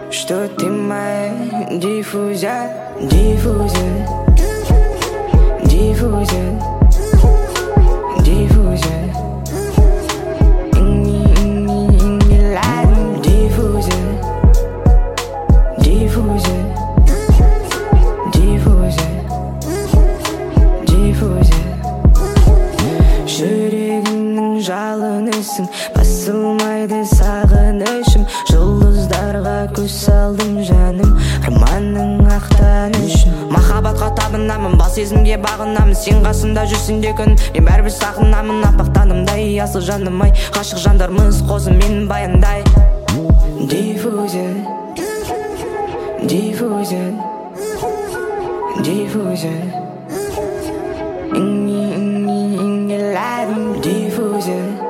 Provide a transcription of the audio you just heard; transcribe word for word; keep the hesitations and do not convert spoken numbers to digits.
Что ты моя диффузия, диффузия, диффузия, диффузия. Inni, inni, inni ladin, diffuser, diffuser, diffuser, diffuser. Жүрегімнің жалынысың, басылмайды сағынышым. Жұлдыздарға көз салдым жаным, арманның ақтанышын. Махаббатқа табынамын, бас сезімге бағынамын. Сен қасымда жүрсің де күн, мен бәрібір сағынамын. Аппақ танымдай, асыл жаным ай, ғашық жандармыз қозы менің баяндай. Диффузер, диффузер, диффузер. Inni, inni, inni ladin, diffuser.